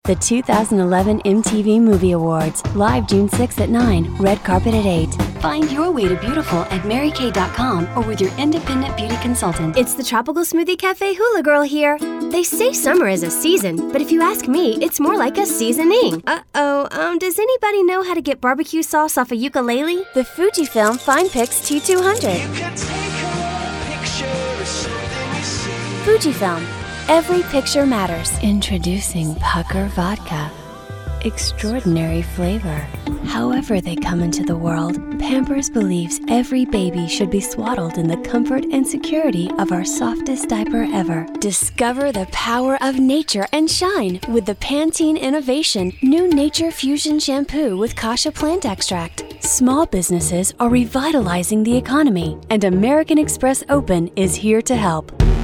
The 2011 MTV Movie Awards, live June 6 at 9, red carpet at 8. Find your way to beautiful at marykay.com or with your independent beauty consultant. It's the Tropical Smoothie Cafe Hula Girl here. They say summer is a season, but if you ask me, it's more like a seasoning. Does anybody know how to get barbecue sauce off a ukulele? The Fujifilm FinePix T200. Fujifilm. Every picture matters. Introducing Pucker Vodka. Extraordinary flavor. However they come into the world, Pampers believes every baby should be swaddled in the comfort and security of our softest diaper ever. Discover the power of nature and shine with the Pantene Innovation New Nature Fusion Shampoo with Kasha plant extract. Small businesses are revitalizing the economy, and American Express Open is here to help.